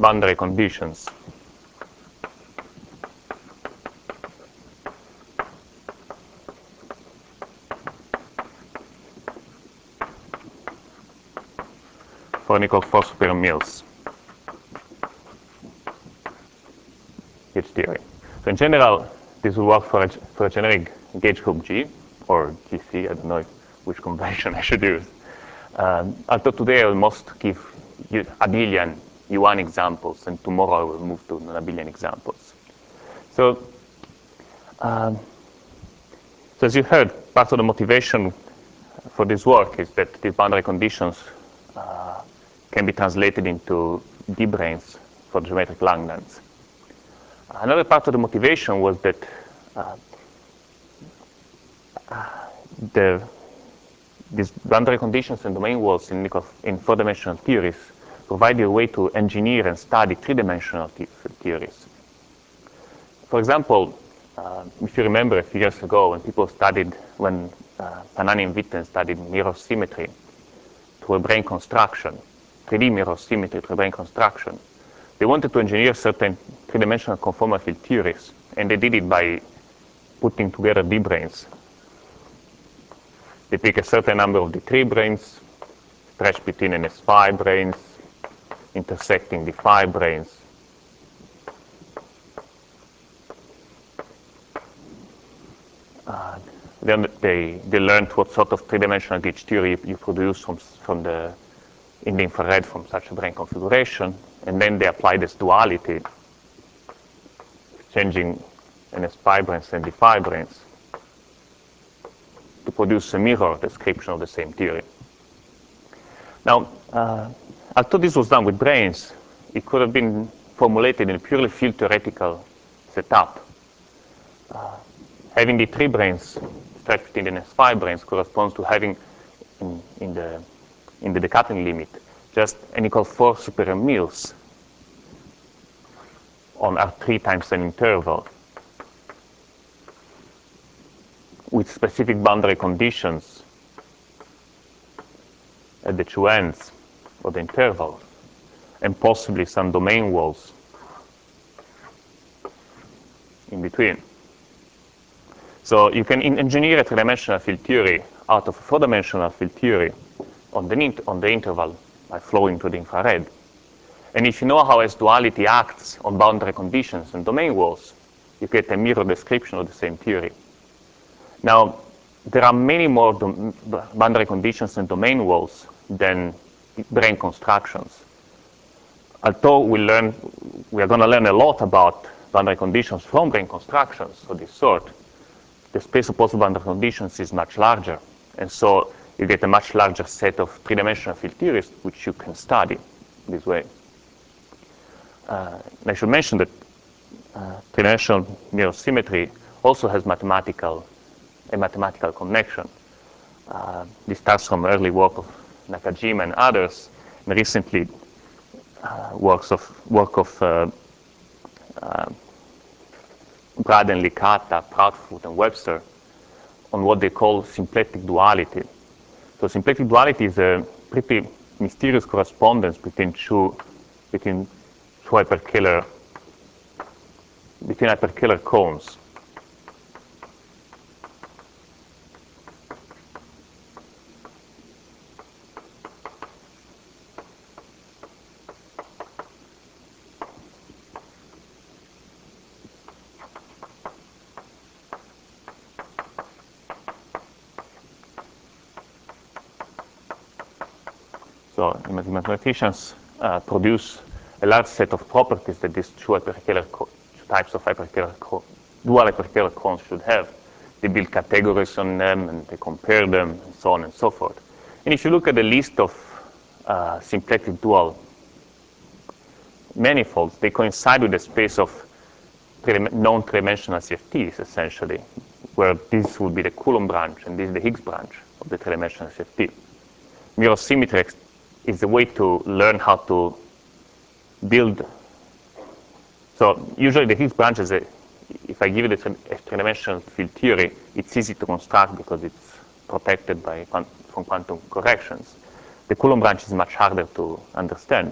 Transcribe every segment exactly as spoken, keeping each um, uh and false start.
boundary conditions. For n equals four superior Mills. Gauge theory. So in general, this will work for a, for a generic gauge group G, or G C, I don't know which convention I should use. Um, although today I will most give you abelian U one examples, and tomorrow I will move to non-abelian examples. So, um, so as you heard, part of the motivation for this work is that these boundary conditions uh, can be translated into d-branes for geometric Langnans. Another part of the motivation was that uh, the, these boundary conditions and domain walls in, in four-dimensional theories provide you a way to engineer and study three-dimensional theories. For example, uh, if you remember a few years ago when people studied, when uh, Panani and Witten studied mirror symmetry through a brane construction, three D mirror symmetry through a brane construction, they wanted to engineer certain three-dimensional conformal field theories, and they did it by putting together d-branes. They pick a certain number of D three branes, stretch between N S five branes, intersecting D five branes. Uh, then they, they learned what sort of three-dimensional gauge theory you produce from, from the, in the infrared from such a brane configuration. And then they apply this duality, changing N S five branes and D five branes to produce a mirror description of the same theory. Now, uh, although this was done with branes, it could have been formulated in a purely field theoretical setup. Uh, having the three branes stretched between the N S five branes corresponds to having in, in the in the decoupling limit just n equals four superior Mills on R three times an interval with specific boundary conditions at the two ends of the interval, and possibly some domain walls in between. So you can engineer a three-dimensional field theory out of a four-dimensional field theory on the, on the interval by flowing to the infrared. And if you know how S duality acts on boundary conditions and domain walls, you get a mirror description of the same theory. Now, there are many more boundary conditions and domain walls than brane constructions. Although we learn, we are going to learn a lot about boundary conditions from brane constructions of this sort, the space of possible boundary conditions is much larger. And so you get a much larger set of three-dimensional field theories which you can study this way. Uh, I should mention that uh, three-dimensional mirror symmetry also has mathematical, a mathematical connection. Uh, this starts from early work of Nakajima and others, and recently uh, works of, work of uh, uh, Braden, Licata, Proudfoot, and Webster on what they call symplectic duality. So symplectic duality is a pretty mysterious correspondence between two, between two hyperkähler, between hyperkähler cones. So the mathematicians uh, produce a large set of properties that these two, hyperkähler two types of hyperkähler dual hyperkähler cones should have. They build categories on them and they compare them and so on and so forth. And if you look at the list of uh, symplectic dual manifolds, they coincide with the space of known three-dimensional C F Ts essentially, where this would be the Coulomb branch and this is the Higgs branch of the three-dimensional C F T. Mirror symmetry is a way to learn how to build. So usually the Higgs branch is a, if I give it a three-dimensional field theory, it's easy to construct because it's protected by from quantum corrections. The Coulomb branch is much harder to understand.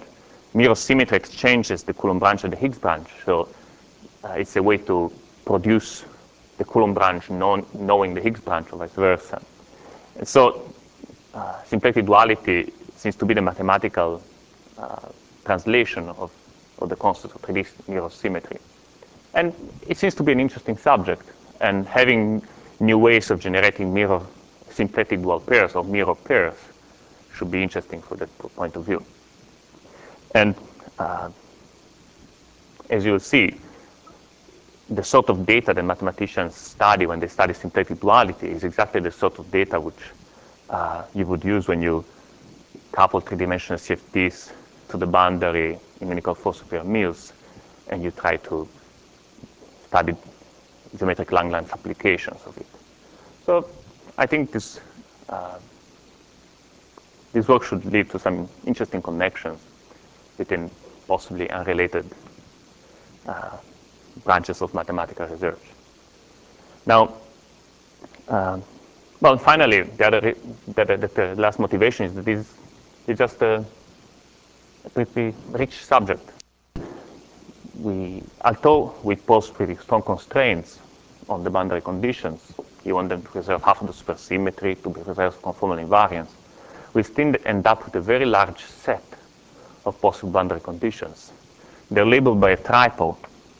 mirror symmetry exchanges the Coulomb branch and the Higgs branch. So uh, it's a way to produce the Coulomb branch known, knowing the Higgs branch or vice versa. And so uh, symplectic duality seems to be the mathematical uh, translation of, of the concept of three D mirror symmetry. And it seems to be an interesting subject. And having new ways of generating mirror symplectic dual pairs or mirror pairs should be interesting from that point of view. And uh, as you'll see, the sort of data that mathematicians study when they study symplectic duality is exactly the sort of data which uh, you would use when you couple three-dimensional C F Ts to the boundary in unique force pair mills, and you try to study geometric Langlands applications of it. So I think this uh, this work should lead to some interesting connections between possibly unrelated uh, branches of mathematical research. Now, uh, well, finally, the other the, the, the last motivation is that this is just a, a pretty rich subject. We, although we pose pretty strong constraints on the boundary conditions, you want them to preserve half of the supersymmetry, to be preserved conformal invariance, we still end up with a very large set of possible boundary conditions. They're labeled by a triple.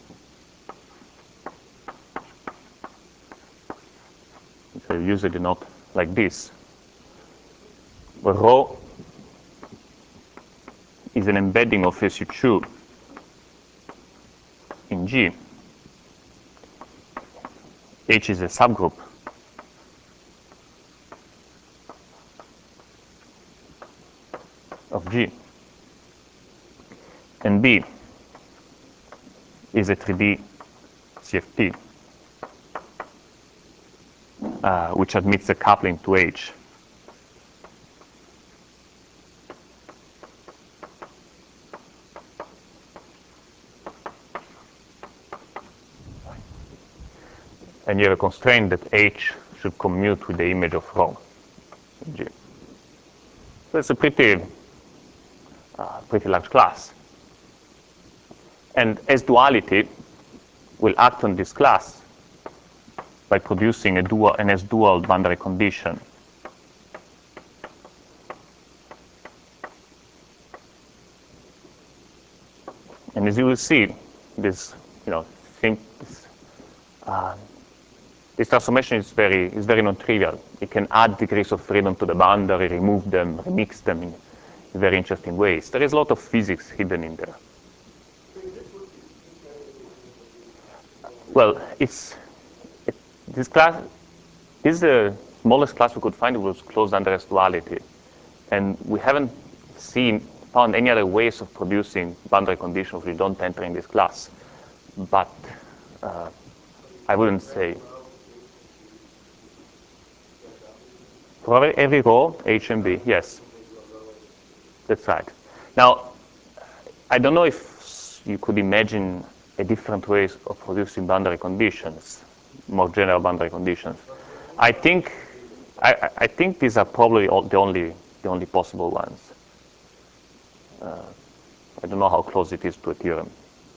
So usually not like this. Where rho is an embedding of S U two in G. H is a subgroup of G. And B is a three D C F T, uh, which admits a coupling to H. And you have a constraint that H should commute with the image of rho in G. So it's a pretty, uh, pretty large class. And S duality will act on this class by producing a dual, an S dual boundary condition. And as you will see, this, you know, think, this, uh, this transformation is very, is very non-trivial. It can add degrees of freedom to the boundary, remove them, remix them in very interesting ways. There is a lot of physics hidden in there. Well, it's it, this class. This is the smallest class we could find. It was closed under S duality, and we haven't seen found any other ways of producing boundary conditions which don't enter in this class. But uh, I wouldn't say for every row H and B. Yes, that's right. Now, I don't know if you could imagine a different ways of producing boundary conditions, more general boundary conditions. I think I, I think these are probably all, the only the only possible ones. Uh, I don't know how close it is to a theorem.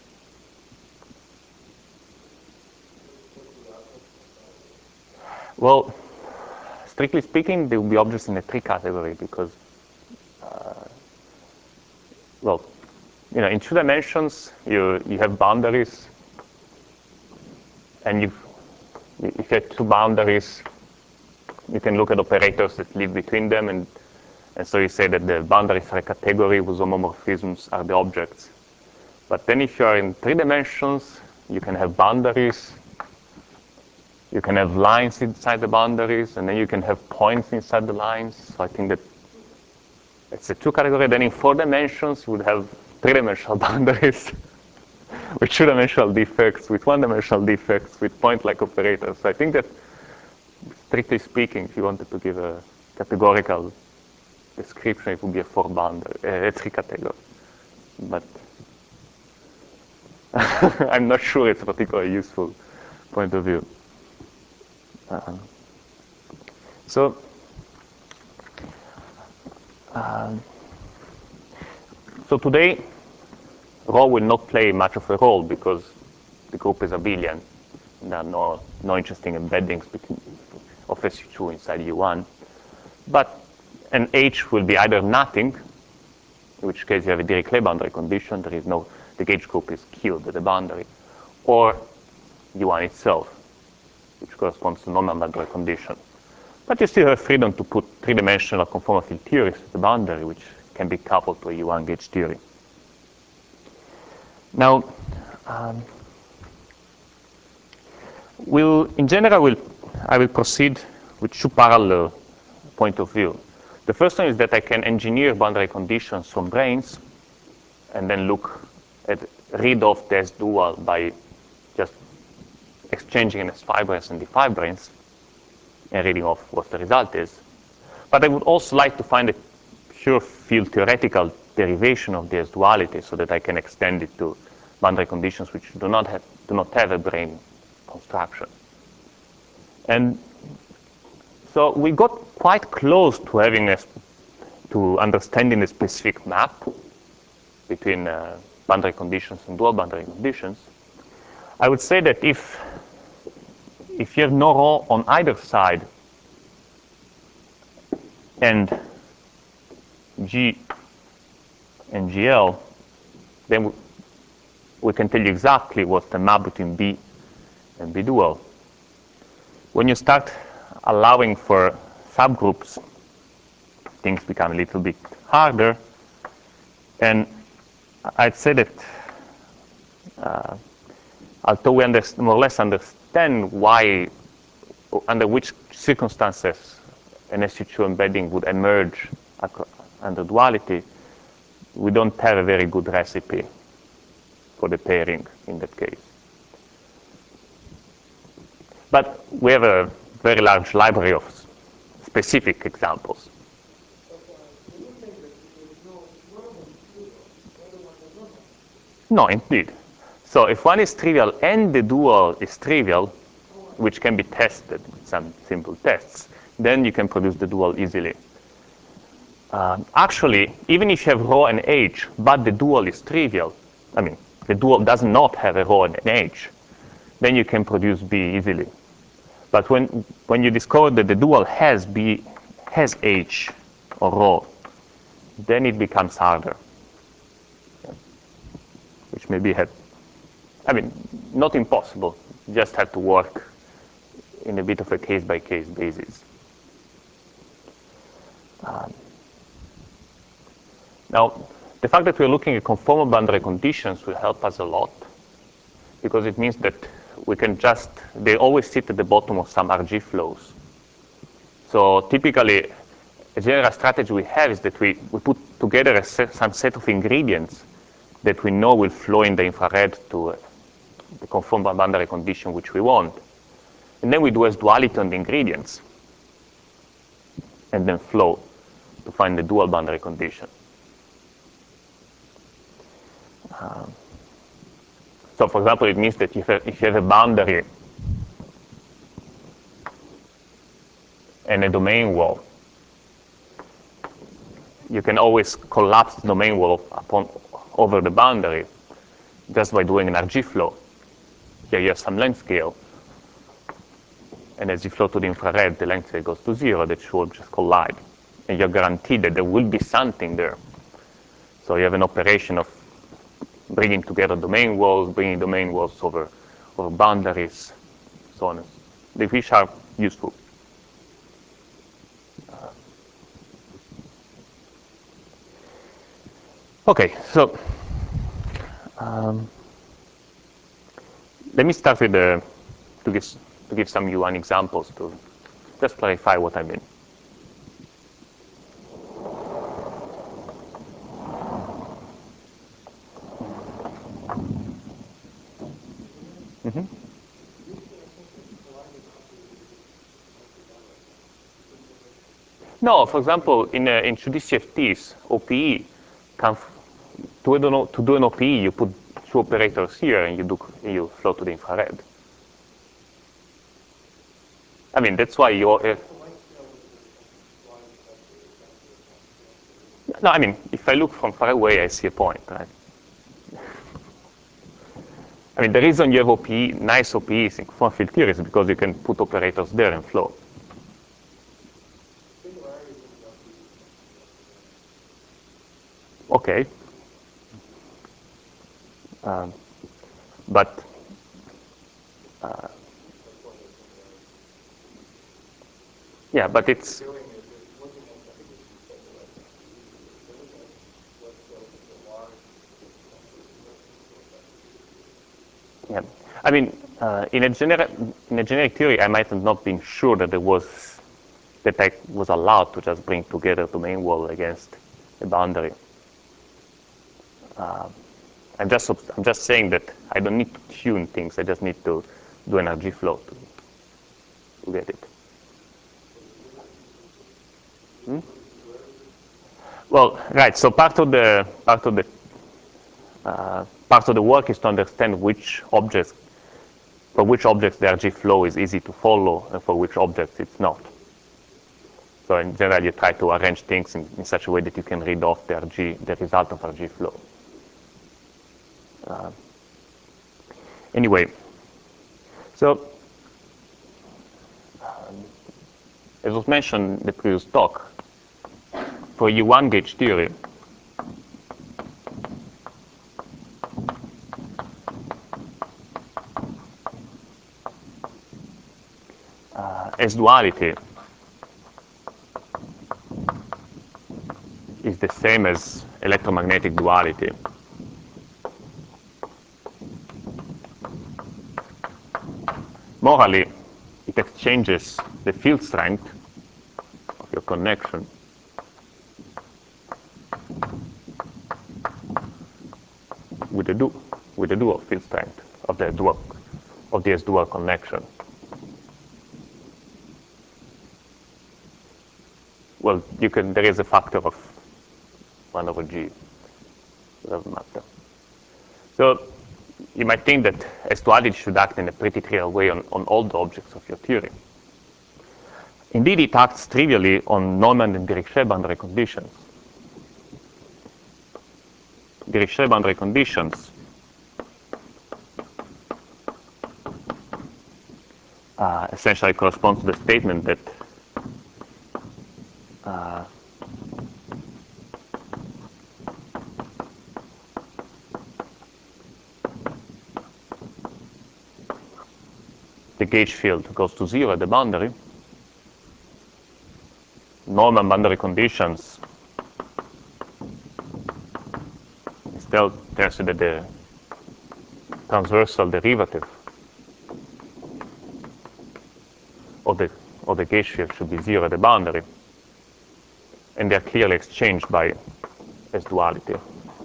Well, strictly speaking, they will be objects in a tree category because, uh, well, you know, in two dimensions, you you have boundaries, and you if you have two boundaries, you can look at operators that live between them, and and so you say that the boundaries are a category whose homomorphisms are the objects. But then if you are in three dimensions, you can have boundaries, you can have lines inside the boundaries, and then you can have points inside the lines. So I think that it's a two category. Then in four dimensions, you would have three-dimensional boundaries with two-dimensional defects, with one-dimensional defects, with point-like operators. So I think that, strictly speaking, if you wanted to give a categorical description, it would be a four boundary, uh, a three category. But I'm not sure it's a particularly useful point of view. Uh, so, uh, so today rho will not play much of a role because the group is abelian. There are no, no interesting embeddings between of S U two inside U one. But an H will be either nothing, in which case you have a Dirichlet boundary condition. There is no, the gauge group is killed at the boundary, or U one itself, which corresponds to normal boundary condition. But you still have freedom to put three-dimensional conformal field theories at the boundary, which can be coupled to a U one gauge theory. Now, um, we'll, in general, we'll, I will proceed with two parallel point of view. The first one is that I can engineer boundary conditions from branes and then look at read off the S dual by just exchanging an S fibrans and D fibrans and reading off what the result is. But I would also like to find a pure field theoretical derivation of the S duality so that I can extend it to boundary conditions which do not have, do not have a brane construction. And so we got quite close to having a, to understanding a specific map between uh, boundary conditions and dual boundary conditions. I would say that if if you have no rho on either side and G and G L, then we, we can tell you exactly what's the map between B and B dual. When you start allowing for subgroups, things become a little bit harder. And I'd say that uh, although we more or less understand why, under which circumstances an S U two embedding would emerge under duality, we don't have a very good recipe for the pairing in that case. But we have a very large library of specific examples. No, indeed. So if one is trivial and the dual is trivial, which can be tested with some simple tests, then you can produce the dual easily. Um, actually, even if you have rho and H, but the dual is trivial, I mean, the dual does not have a rho and an H, then you can produce B easily. But when, when you discover that the dual has B, has H or rho, then it becomes harder. Yeah. Which maybe had, I mean, not impossible, you just have to work in a bit of a case-by-case basis. Um, now, the fact that we're looking at conformal boundary conditions will help us a lot, because it means that we can just, they always sit at the bottom of some R G flows. So typically, a general strategy we have is that we, we put together a set, some set of ingredients that we know will flow in the infrared to uh, the conformal boundary condition which we want. And then we do S duality on the ingredients, and then flow to find the dual boundary condition. Um, So for example, it means that if, if you have a boundary and a domain wall, you can always collapse the domain wall upon, over the boundary just by doing an R G flow. Here you have some length scale. And as you flow to the infrared, the length scale goes to zero. That should just collide. And you're guaranteed that there will be something there. So you have an operation of bringing together domain walls, bringing domain walls over, over boundaries, so on, which are useful. Uh, okay, so um, let me start with the, to give, to give some U one examples to just clarify what I mean. Mm-hmm. No, for example, in, uh, in two D C F Ts, O P E, can to, do, to do an O P E, you put two operators here and you, do, you flow to the infrared. I mean, that's why you're... Uh, no, I mean, if I look from far away, I see a point, right? I mean, the reason you have O P E, nice O P Es in quantum field theory is because you can put operators there and flow. Okay. Um, but uh, yeah, but it's yeah. I mean, uh, in a generic in a generic theory, I might have not been sure that there was that I was allowed to just bring together the main wall against a boundary. Uh, I'm just I'm just saying that I don't need to tune things. I just need to do energy flow to, to get it. Hmm? Well, right. So part of the part of the uh, part of the work is to understand which objects, for which objects the R G flow is easy to follow, and for which objects it's not. So in general, you try to arrange things in, in such a way that you can read off the R G, the result of R G flow. Uh, anyway, so um, as was mentioned in the previous talk, for U one gauge theory, uh, S duality is the same as electromagnetic duality. Morally, it exchanges the field strength of your connection with the dual with the dual field strength of the dual of the S dual connection. Well, you can. There is a factor of one over g. It doesn't matter. So you might think that S duality should act in a pretty trivial way on, on all the objects of your theory. Indeed, it acts trivially on Neumann and Dirichlet boundary conditions. Dirichlet boundary conditions uh, essentially correspond to the statement that uh, the gauge field goes to zero at the boundary. Neumann boundary conditions still tells you that the transversal derivative of the, of the gauge field should be zero at the boundary. And they are clearly exchanged by S duality.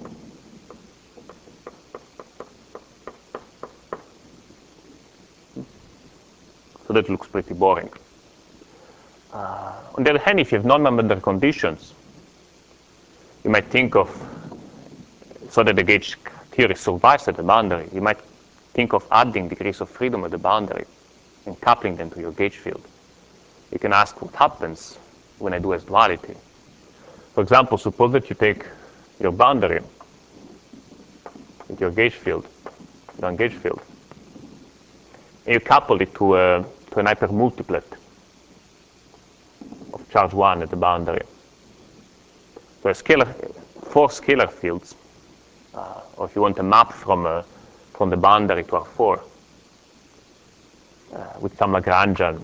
So that looks pretty boring. Uh, on the other hand, if you have non-boundary conditions, you might think of, so that the gauge theory survives at the boundary, you might think of adding degrees of freedom at the boundary and coupling them to your gauge field. You can ask what happens when I do S duality. For example, suppose that you take your boundary with your gauge field, non-gauge field, and you couple it to, a, to an hypermultiplet of charge one at the boundary. So a scalar, four scalar fields, uh, or if you want a map from, a, from the boundary to R four, uh, with some Lagrangian,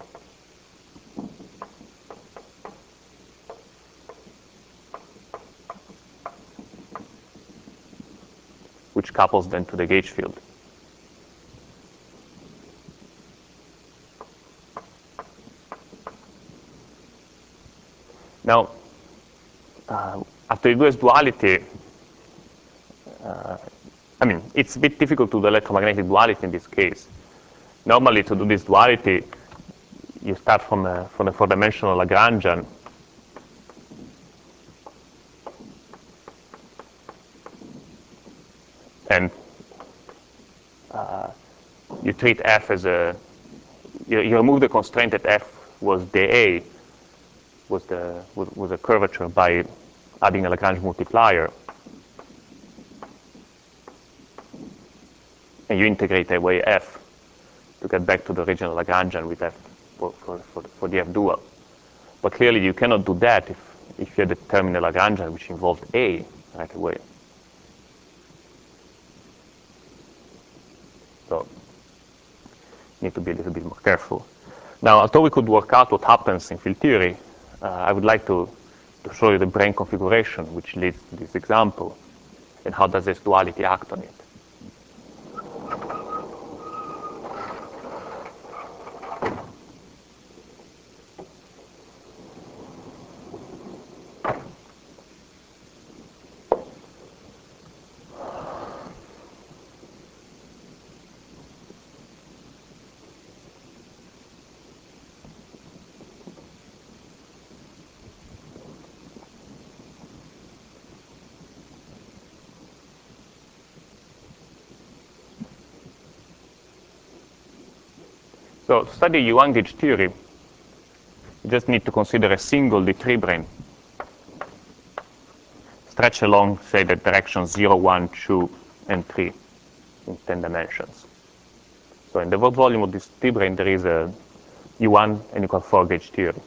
which couples then to the gauge field. Now, uh, after you do S duality, uh, I mean, it's a bit difficult to do electromagnetic duality in this case. Normally, to do this duality, you start from a, from a four-dimensional Lagrangian. And uh, you treat f as a, you, you remove the constraint that f was dA, was the was, was a curvature by adding a Lagrange multiplier. and you integrate away f to get back to the original Lagrangian with f for, for, for, for the f dual. But clearly you cannot do that if, if you determine a Lagrangian which involved a right away. So you need to be a little bit more careful. Now, although we could work out what happens in field theory, uh, I would like to, to show you the brane configuration which leads to this example, and how does this duality act on it. So to study Yuan gauge theory, you just need to consider a single D three brane stretch along, say, the directions zero, one, two, and three in ten dimensions. So in the world volume of this D brane, there is a U one n equal four gauge theory.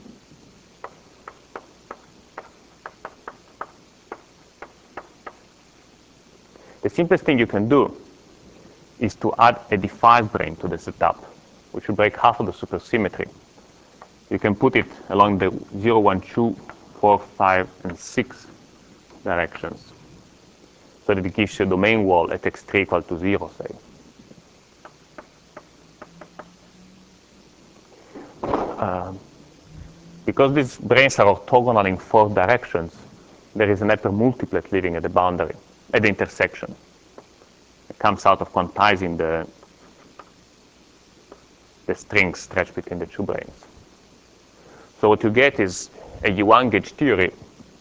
The simplest thing you can do is to add a D five brane to the setup, which will break half of the supersymmetry. You can put it along the zero, one, two, four, five, and six directions, so that it gives you a domain wall at x three equal to zero, say. Um, because these branes are orthogonal in four directions, there is an hypermultiplet living at the boundary, at the intersection. It comes out of quantizing the, the strings stretched between the two branes. So what you get is a Yuan gauge theory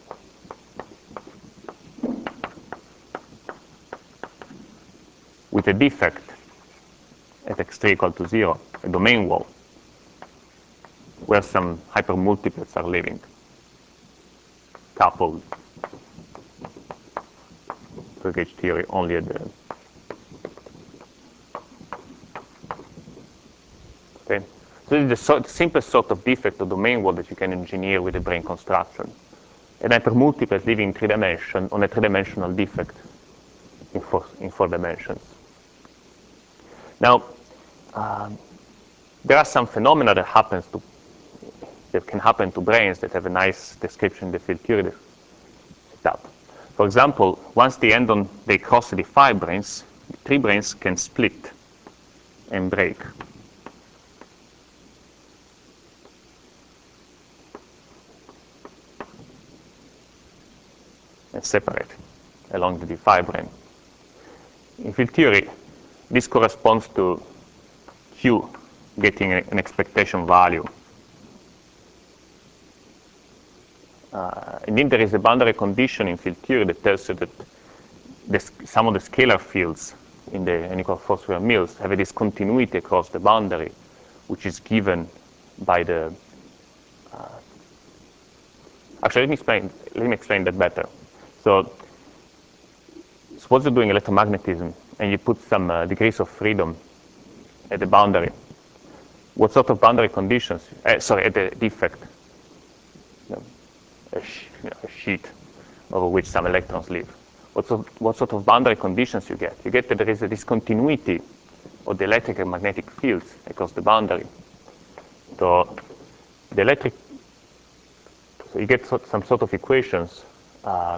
with a defect at x three equal to zero, a domain wall, where some hypermultiplets are living, coupled to a gauge theory only at the okay. So this is the sort, simplest sort of defect of domain wall that you can engineer with a brane construction. An hypermultiplet living in three dimensions on a three-dimensional defect in four, in four dimensions. Now, um, there are some phenomena that happens to that can happen to branes that have a nice description in the field theory setup. For example, once they end on they cross the D five branes, the three branes can split and break. And separate along the D five brane. In field theory, this corresponds to Q getting a, an expectation value. Uh, and then there is a boundary condition in field theory that tells you that this, some of the scalar fields in the n equal four square Mills have a discontinuity across the boundary, which is given by the. Uh, actually, let me explain. Let me explain that better. So, suppose you're doing electromagnetism and you put some uh, degrees of freedom at the boundary. What sort of boundary conditions? Uh, sorry, at the defect. You know, a, sh you know, a sheet over which some electrons live. What sort, what sort of boundary conditions you get? You get that there is a discontinuity of the electric and magnetic fields across the boundary. So the electric, so you get so, some sort of equations uh,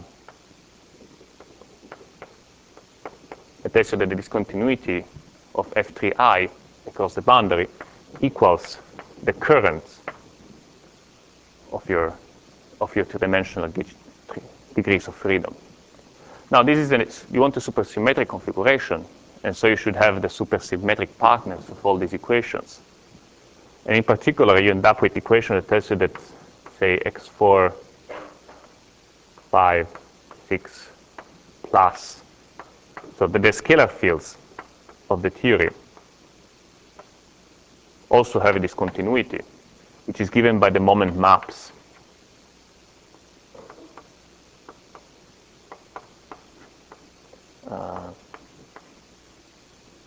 that tells you that the discontinuity of F three I across the boundary equals the currents of your of your two-dimensional degrees of freedom. Now, this is an, you want a supersymmetric configuration, and so you should have the supersymmetric partners of all these equations. And in particular, you end up with equation that tells you that, say, x four, five, six plus, so that the scalar fields of the theory also have a discontinuity, which is given by the moment maps. Uh,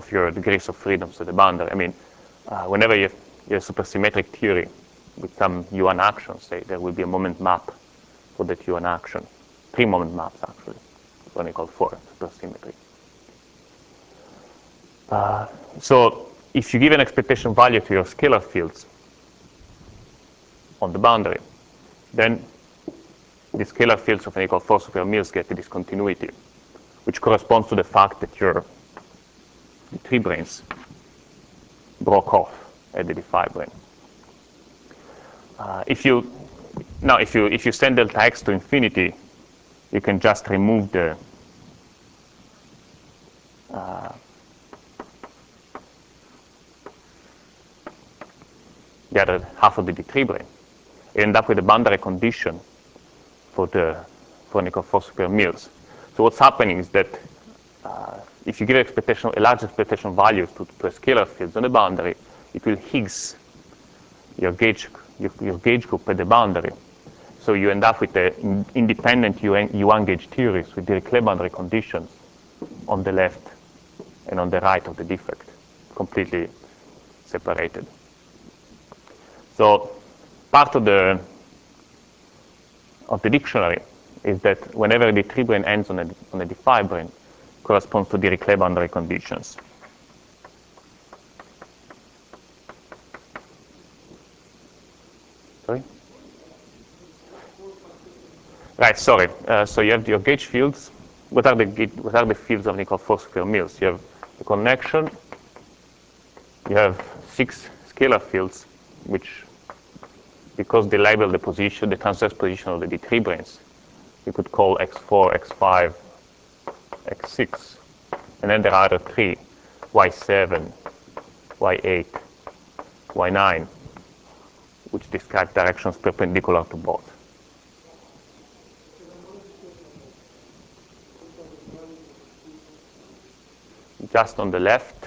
of your degrees of freedoms at the boundary. I mean, uh, whenever you have, you have supersymmetric theory with some U one action, say, there will be a moment map for that U one action. Three moment maps, actually, when you call for supersymmetry. Uh, so if you give an expectation value to your scalar fields on the boundary, then the scalar fields of n equal four super Mills get a discontinuity, which corresponds to the fact that your the three branes broke off at the D five brane. Uh, if you now if you if you send delta x to infinity, you can just remove the uh, the other half of the D three brane. You end up with a boundary condition for the for n equal four super Mills. So what's happening is that uh, if you give expectation, a large expectation value to, to a scalar field on the boundary, it will Higgs your gauge your, your gauge group at the boundary. So you end up with the in, independent U one gauge theories with Dirichlet boundary conditions on the left and on the right of the defect, completely separated. So part of the of the dictionary is that whenever the three brane ends on a on a D five brane, corresponds to Dirichlet boundary conditions. Sorry? Right, sorry. Uh, so you have your gauge fields. What are the what are the fields of n equal four super Mills? You have the connection. You have six scalar fields, which, because they label the position, the transverse position of the D three branes, you could call x four, x five, x six. And then there are the three, y seven, y eight, y nine, which describe directions perpendicular to both. Just on the left,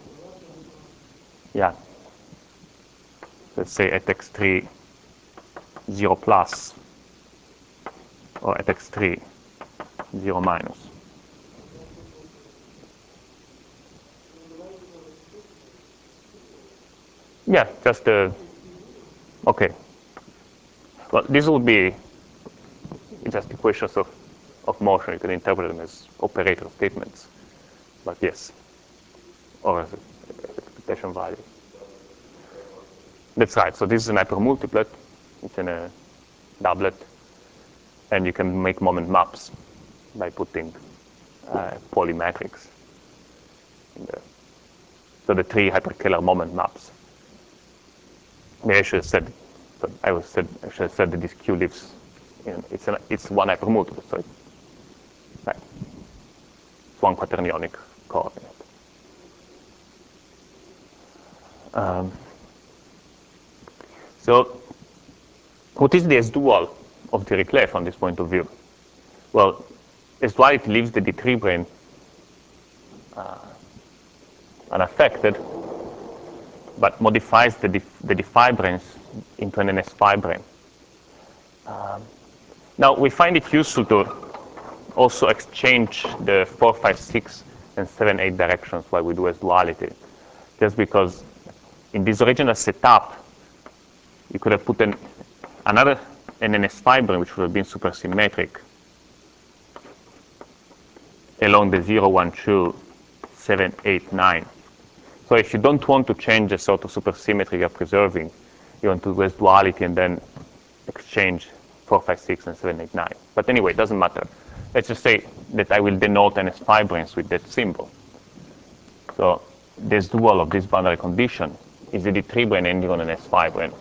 yeah, let's say at x three, zero plus, or at x three, zero minus. Yeah, just uh, okay. Well, these would be just equations of, of motion. You can interpret them as operator statements, but yes, or as expectation value. That's right. So this is an hypermultiplet. It's in a doublet, and you can make moment maps by putting uh, polymetrics in there. So the three hyperscalar moment maps. Maybe I should have said, but I was said I should have said that this Q lives in it's an it's one hypermultiplet, so it's right. It's one quaternionic coordinate. Um, so what is the S dual of Dirichlet from this point of view? Well, S duality leaves the D three brane uh, unaffected, but modifies the, D, the D five branes into an N S five brane. Um, now, we find it useful to also exchange the four, five, six, and seven, eight directions while we do S duality, just because in this original setup, you could have put an, another an N S five brane, which would have been supersymmetric, along the zero, one, two, seven, eight, nine. So if you don't want to change the sort of supersymmetry you're preserving, you want to do S duality and then exchange four, five, six, and seven, eight, nine. But anyway, it doesn't matter. Let's just say that I will denote N S five branes with that symbol. So this dual of this boundary condition is the D three brane ending on an S five brane.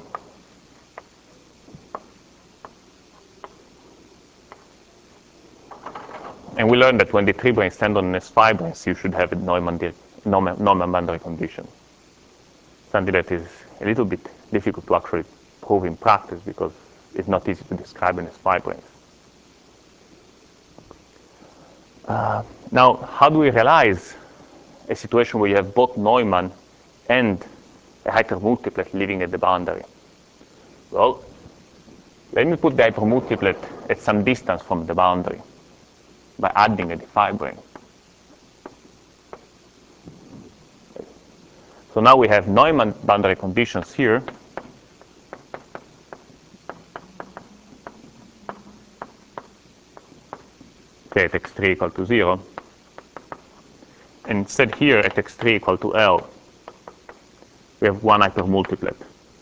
And we learned that when the three branes stand on an S five branes, you should have a Neumann, Neumann, Neumann boundary condition. Something that is a little bit difficult to actually prove in practice because it's not easy to describe an S five brane. Uh, now, how do we realize a situation where you have both Neumann and a hypermultiplet living at the boundary? Well, let me put the hypermultiplet at some distance from the boundary by adding a D five brane. So now we have Neumann boundary conditions here. Okay, at x three equal to zero. And instead here at x three equal to L, we have one hypermultiplet.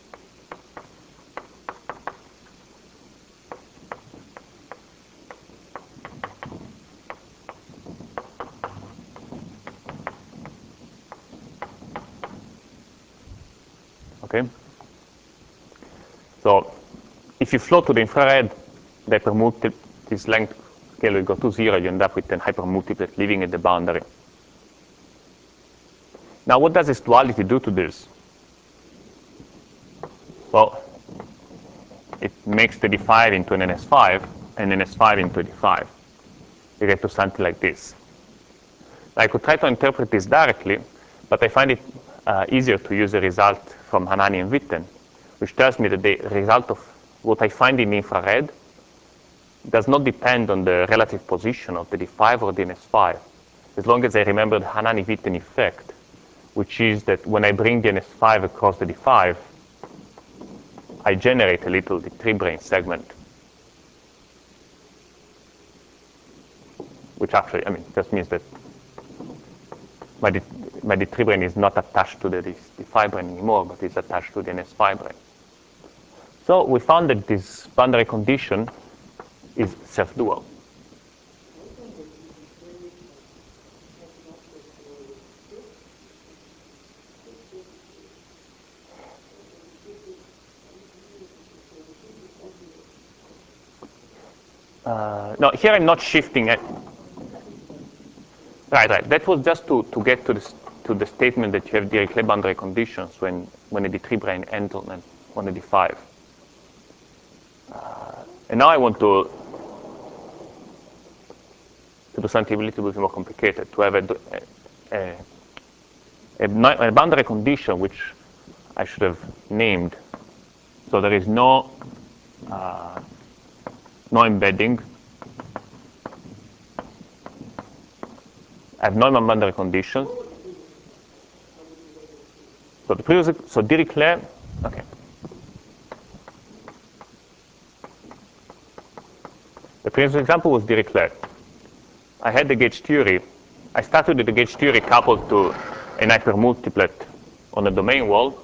Okay. So if you flow to the infrared, the hypermultiplet, this length scale will go to zero. You end up with an hypermultiplet living at the boundary. Now, what does this duality do to this? Well, it makes the D five into an N S five and N S five into a D five. You get to something like this. I could try to interpret this directly, but I find it uh, easier to use the result from Hanani and Witten, which tells me that the result of what I find in infrared does not depend on the relative position of the D five or the N S five, as long as I remember the Hanani-Witten effect, which is that when I bring the N S five across the D five, I generate a little D three brane segment, which actually, I mean, just means that my D, my D three brane is not attached to the D five brane anymore, but it's attached to the N S five brane. So we found that this boundary condition is self-dual. Uh, no, here I'm not shifting it. Right, right. That was just to, to get to the, to the statement that you have Dirichlet boundary conditions when, when a D three brane ends on, on a D five. Uh, and now I want to, to do something a little bit more complicated, to have a, a, a, a boundary condition which I should have named. So there is no, uh, no embedding. I have Neumann boundary conditions. So the previous, so Dirichlet, okay. The previous example was Dirichlet. I had the gauge theory. I started with the gauge theory coupled to an hypermultiplet on the domain wall.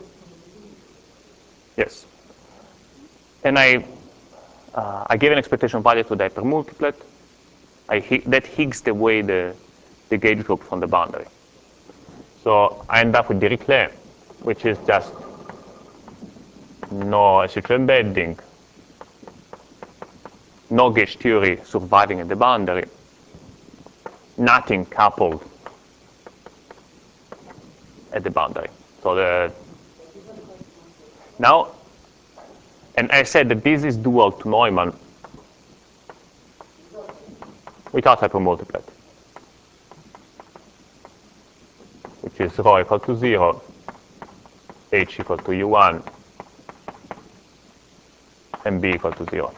Yes. And I, uh, I gave an expectation value to the hypermultiplet. I, that Higgs away the, the gauge group from the boundary. So I end up with Dirichlet, which is just no S H embedding, no gauge theory surviving at the boundary, nothing coupled at the boundary. So the now, and I said that this is dual to Neumann without hypermultiplet, which is rho equal to zero, h equal to u one, and b equal to zero.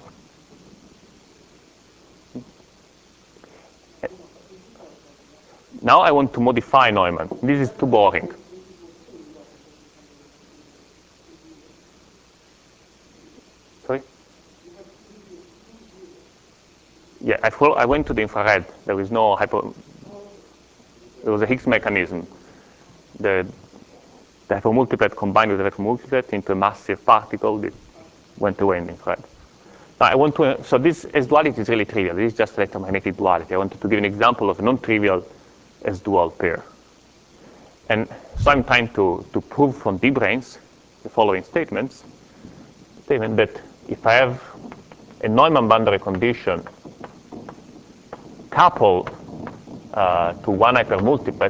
Now I want to modify Neumann. This is too boring. Sorry? Yeah, I, follow, I went to the infrared. There is no hyper. There was a Higgs mechanism. The, the hypermultiplet combined with the hypermultiplet into a massive particle that went away in the infrared. Now I want to. So this S duality is really trivial. This is just electromagnetic duality. I wanted to give an example of a non-trivial S dual pair. And so I'm trying to, to prove from D branes the following statements. Statement that if I have a Neumann boundary condition coupled uh, to one hypermultiplet,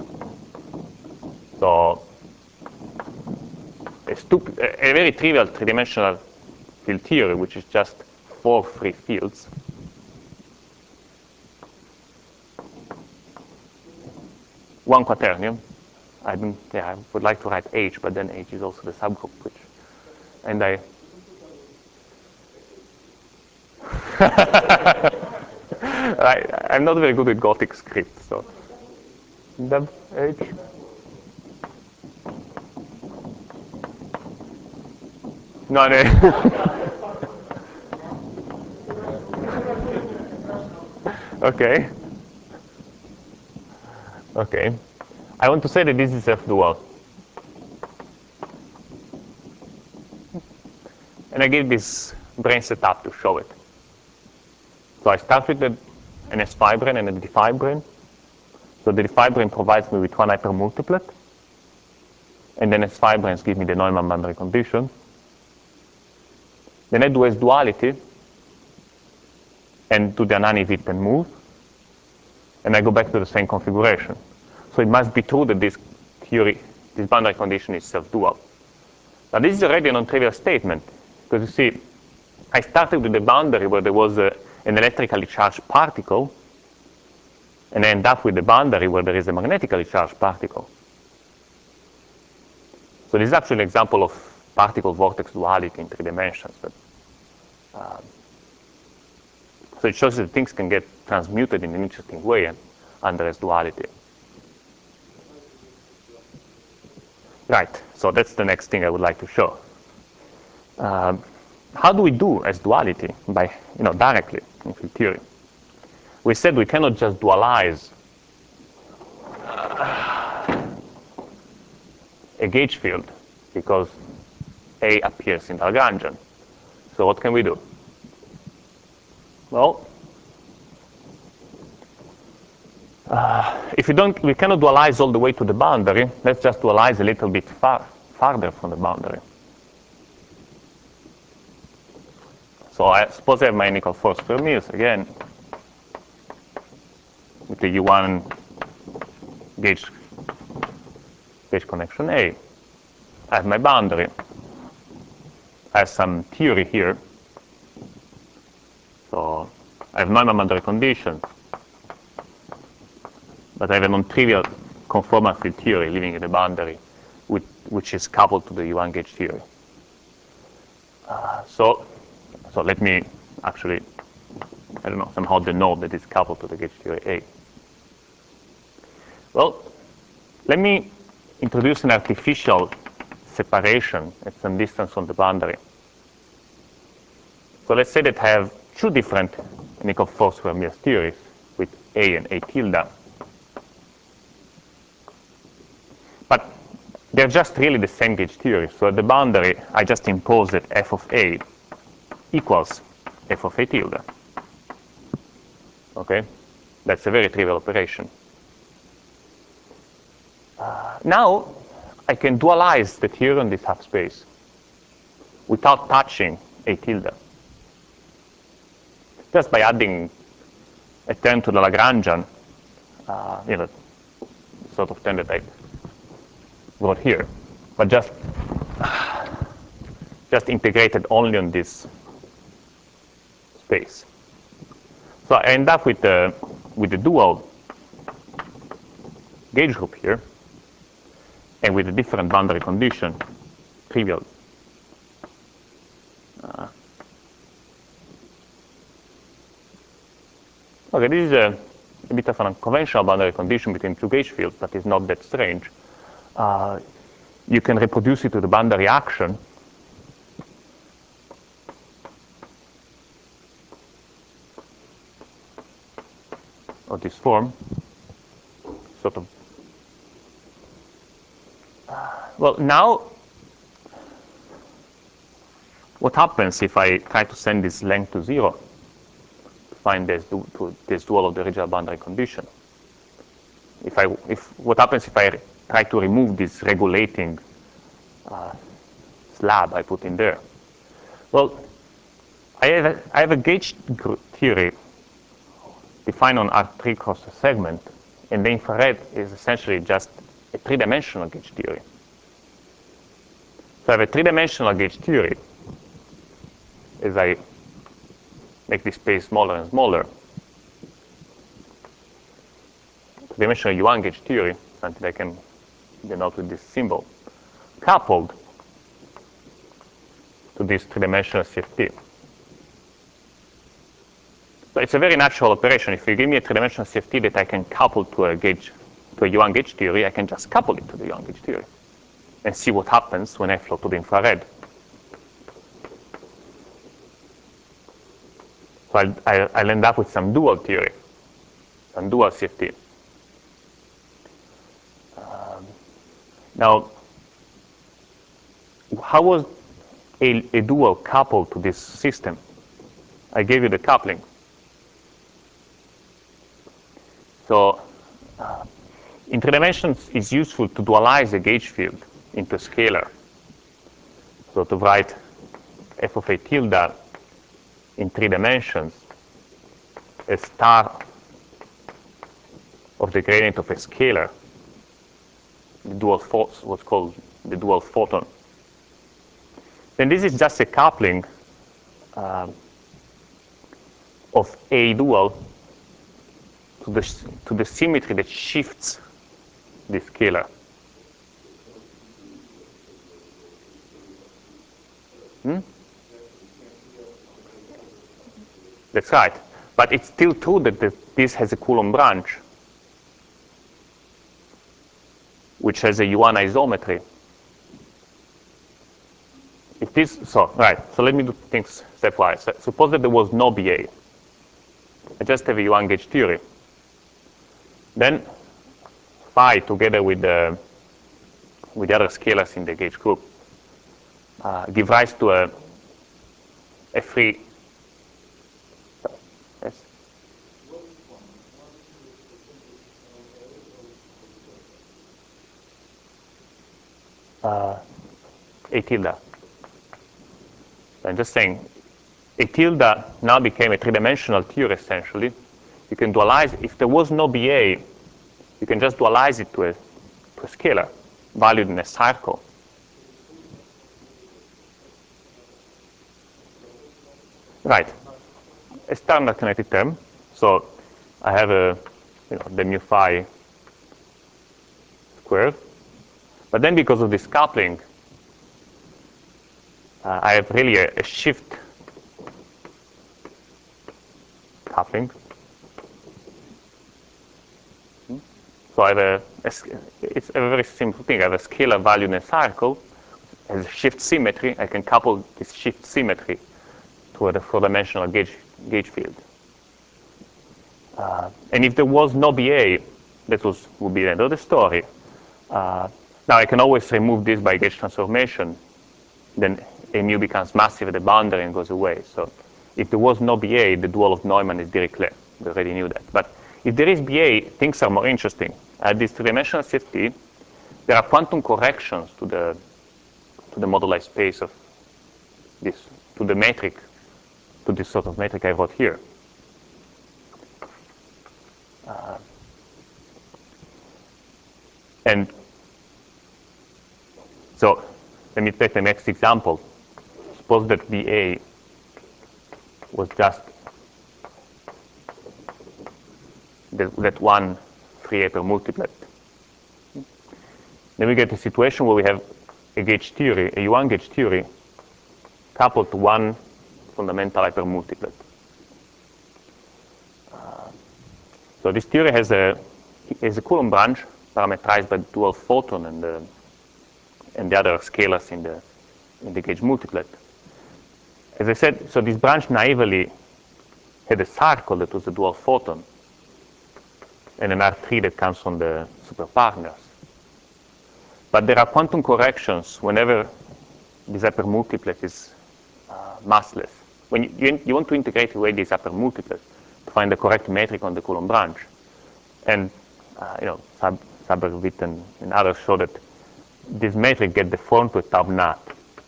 so a, stupid, a very trivial three-dimensional field theory, which is just four free fields, one quaternion. I, yeah, I would like to write H, but then H is also the subgroup, which, and I. I, I'm not very good with Gothic script, so W H. No, no. Okay. Okay. I want to say that this is F-dual. And I give this brain setup to show it. So I start with the, an S five brain and a D five brain. So the D five brain provides me with one hypermultiplet. And then S five brains give me the Neumann boundary condition. Then I do S duality and do the Anani-Witten move. And I go back to the same configuration. So it must be true that this theory, this boundary condition is self-dual. Now this is already a non-trivial statement, because you see, I started with the boundary where there was a, an electrically charged particle, and I end up with the boundary where there is a magnetically charged particle. So this is actually an example of particle-vortex duality in three dimensions. But, um, so it shows that things can get transmuted in an interesting way and under S duality. Right, so that's the next thing I would like to show. Um, how do we do S duality? By, you know, directly in field theory. We said we cannot just dualize uh, a gauge field because A appears in Lagrangian. So what can we do? Well, uh, if we don't, we cannot dualize all the way to the boundary. Let's just dualize a little bit far, farther from the boundary. So I suppose I have my Nicol force Fermius again with the U one gauge, gauge connection A. I have my boundary. I have some theory here. So I have Neumann boundary condition. But I have a non-trivial conformal field theory living in the boundary, with, which is coupled to the U one gauge theory. Uh, so, so let me actually, I don't know, somehow denote that it's coupled to the gauge theory A. Well, let me introduce an artificial separation at some distance from the boundary. So let's say that I have two different Nicol force Fermius theories with A and A tilde. But they're just really the same gauge theory. So at the boundary, I just impose that f of A equals f of A tilde. Okay? That's a very trivial operation. Uh, now, I can dualize the theory on this half space without touching A tilde. Just by adding a term to the Lagrangian, uh, you know, sort of term that I wrote here, but just just integrated only on this space. So I end up with the with the dual gauge group here, and with a different boundary condition, trivial. Uh, okay, this is a, a bit of an unconventional boundary condition between two gauge fields, but it's not that strange. Uh, you can reproduce it to the boundary action. Of this form, sort of. Well, now, what happens if I try to send this length to zero to find this, du to this dual of the original boundary condition? If I, if what happens if I try to remove this regulating uh, slab I put in there? Well, I have a, I have a gauge theory defined on R three cross a segment, and the infrared is essentially just a three-dimensional gauge theory. So I have a three-dimensional gauge theory as I make this space smaller and smaller. Three-dimensional U one gauge theory, something I can denote with this symbol, coupled to this three-dimensional C F T. So it's a very natural operation. If you give me a three-dimensional C F T that I can couple to a gauge, to a U one gauge theory, I can just couple it to the U one gauge theory and see what happens when I flow to the infrared. So I'll, I'll, I'll end up with some dual theory, some dual C F T. Um, now, how was a, a dual coupled to this system? I gave you the coupling. So uh, in three dimensions, it's useful to dualize a gauge field into a scalar. So to write f of a tilde in three dimensions, a star of the gradient of a scalar, the dual force, what's called the dual photon. Then this is just a coupling uh, of a dual to the, to the symmetry that shifts the scalar. Hmm? That's right. But it's still true that the, this has a Coulomb branch, which has a Yuan isometry. If this, so, right, so let me do things stepwise. Suppose that there was no B A. I just have a Yuan gauge theory. Then phi together with the, with the other scalars in the gauge group uh, give rise to a, a free, yes? Uh, a tilde. I'm just saying, a tilde now became a three-dimensional theory, essentially. You can dualize, if there was no B A, you can just dualize it to a, to a scalar, valued in a circle. Right, a standard kinetic term. So I have a, you know, the mu phi squared. But then because of this coupling, uh, I have really a, a shift coupling. So I have a, a, it's a very simple thing. I have a scalar value in a circle, has a shift symmetry. I can couple this shift symmetry to a four-dimensional gauge, gauge field. Uh, and if there was no B A, that was, would be the end of the story. Uh, now I can always remove this by gauge transformation. Then a mu becomes massive at the boundary and goes away. So if there was no B A, the dual of Neumann is Dirichlet. We already knew that. But if there is B A, things are more interesting. At this three-dimensional C F T, there are quantum corrections to the to the moduli space of this, to the metric, to this sort of metric I wrote here. Uh, and so let me take the next example. Suppose that B A was just that, that one free hypermultiplet. Then we get a situation where we have a gauge theory, a Yuan gauge theory, coupled to one fundamental hypermultiplet. Uh, so this theory has a has a Coulomb branch parameterized by the dual photon and the and the other scalars in the in the gauge multiplet. As I said, so this branch naively had a circle that was a dual photon and an R three that comes from the superpartners. But there are quantum corrections whenever this hypermultiplet is uh, massless. When you, you, you want to integrate away this hypermultiplet to find the correct metric on the Coulomb branch. And uh, you know, Sab Saber-Witt and, and others show that this metric get deformed to a tab knot.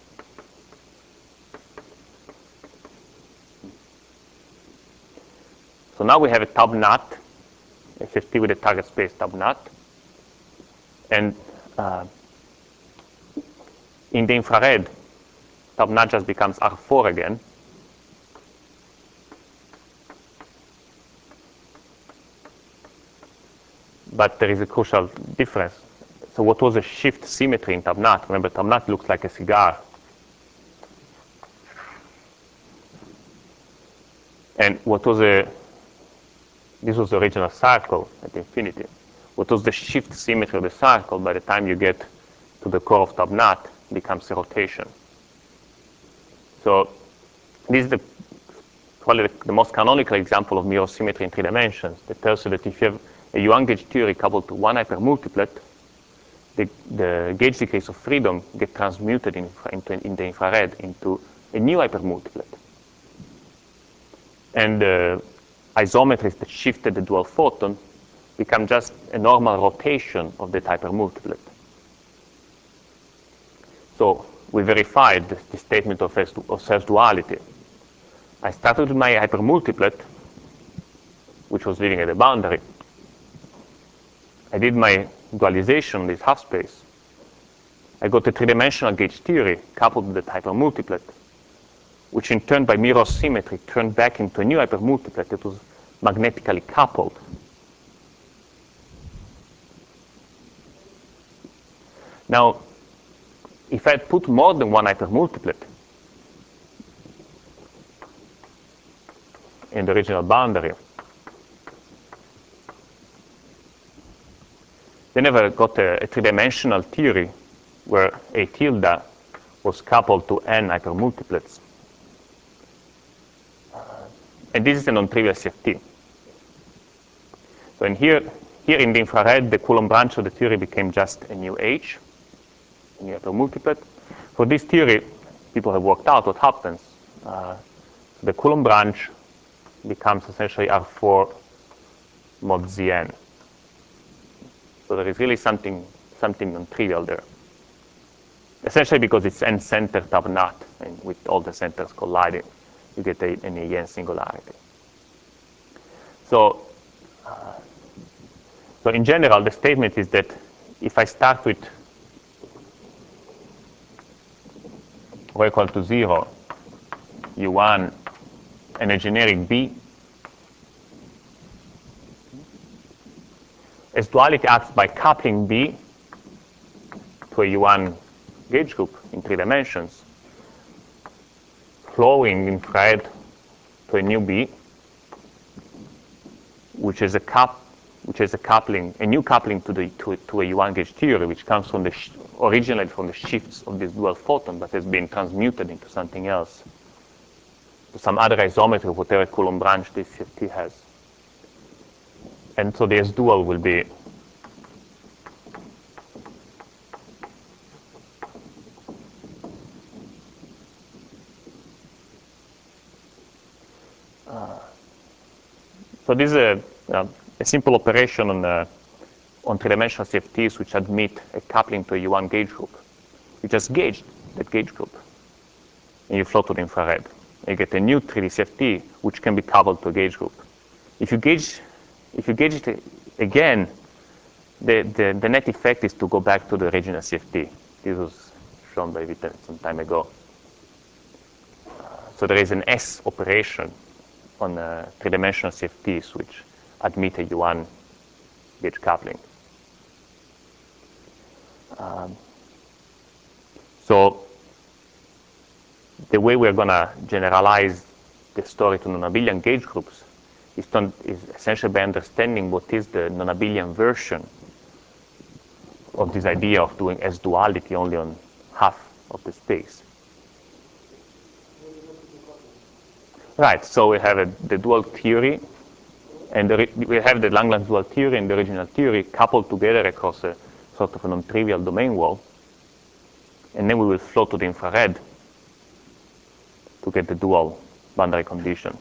So now we have a tab knot, S F T with a target space tab knot. And uh, in the infrared, tab knot just becomes R four again. But there is a crucial difference. So what was a shift symmetry in tab knot? Remember, tab knot looks like a cigar. And what was a, this was the original circle at infinity. What was the shift symmetry of the circle? By the time you get to the core of tab knot, becomes a rotation. So this is the probably the, the most canonical example of mirror symmetry in three dimensions that tells you that if you have a Yuan gauge theory coupled to one hypermultiplet, the, the gauge degrees of freedom get transmuted in, into, in the infrared into a new hypermultiplet. And the isometries that shifted the dual photon become just a normal rotation of that hypermultiplet. So we verified the, the statement of, of self-duality. I started with my hypermultiplet, which was living at the boundary. I did my dualization, this half space. I got a three-dimensional gauge theory coupled with that hypermultiplet, which in turn, by mirror symmetry, turned back into a new hypermultiplet that was magnetically coupled. Now, if I had put more than one hypermultiplet in the original boundary, then I got a, a three-dimensional theory where A tilde was coupled to n hypermultiplets. And this is a non-trivial C F T. So in here, here in the infrared, the Coulomb branch of the theory became just a new H, a new hypermultiplet. For this theory, people have worked out what happens. Uh, the Coulomb branch becomes essentially R four mod Zn. So there is really something, something non-trivial there. Essentially because it's n-centered tab knot, and with all the centers colliding, you get a, an A n singularity. So, uh, so in general, the statement is that if I start with rho equal to zero, U one, and a generic B, as duality acts by coupling B to a U one gauge group in three dimensions, flowing infrared to a new B, which is a cup, which is a coupling, a new coupling to the to, to a U one gauge theory, which comes from the sh originally from the shifts of this dual photon, but has been transmuted into something else, to some other isometry, whatever Coulomb branch this C F T has. And so the S dual will be uh, so this is a, uh, a simple operation on uh, on three-dimensional C F Ts which admit a coupling to a U one gauge group. You just gauge that gauge group, and you flow to the infrared. You get a new three D C F T which can be coupled to a gauge group. If you gauge, if you gauge it again, the, the, the net effect is to go back to the original C F T. This was shown by Witten some time ago. Uh, so there is an S operation on uh, three-dimensional C F Ts which admit a U one gauge coupling. Um, so the way we're going to generalize the story to non-abelian gauge groups is, to, is essentially by understanding what is the non-abelian version of this idea of doing S duality only on half of the space. Right, so we have a, the dual theory, and the, we have the Langlands dual theory and the original theory coupled together across a sort of a non-trivial domain wall, and then we will flow to the infrared to get the dual boundary condition.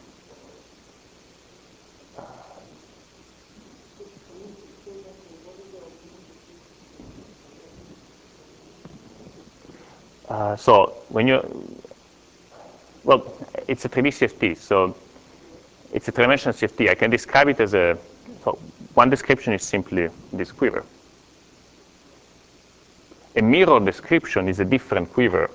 Uh, so when you, well, it's a three D C F T, so it's a three-dimensional C F T. I can describe it as a, so one description is simply this quiver. A mirror description is a different quiver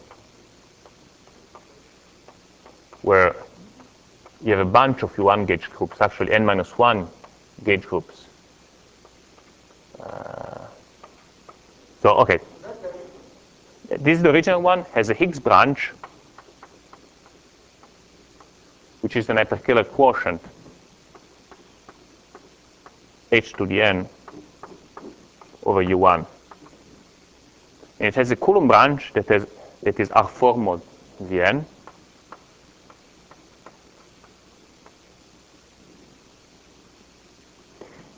where you have a bunch of U one gauge groups, actually n minus one gauge groups. Uh, so, okay. This is the original one, has a Higgs branch, which is an hyperkähler quotient, h to the n over U one. And it has a Coulomb branch that, has, that is R four mod Vn.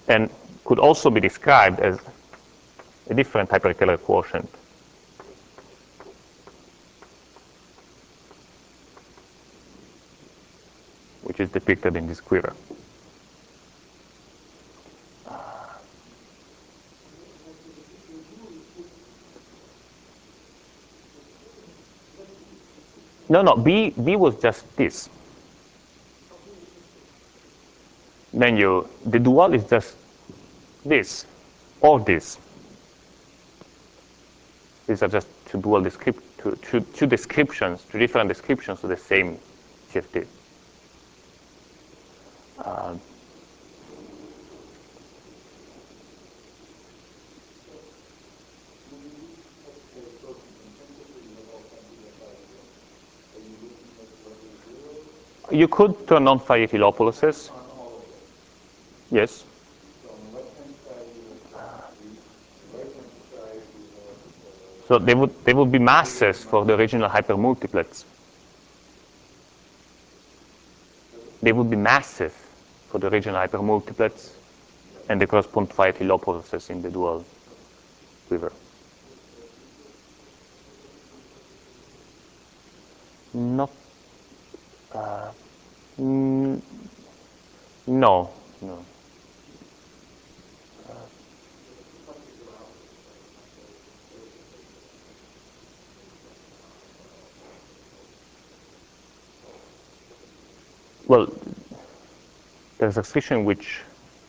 and could also be described as a different hyperkähler quotient. Which is depicted in this quiver. No, no, B, B was just this. Then you, the dual is just this, or this. These are just two dual descript two, two, two descriptions, two different descriptions of the same C F T. Um, you could turn on phi Philopoulos. Yes. So they would they would be masses for the original hypermultiplets. They would be massive for the original hypermultiplets, and they correspond to phi Philopoulos in the dual quiver. Not. Uh, mm, no, no. Uh, well, there's a restriction which,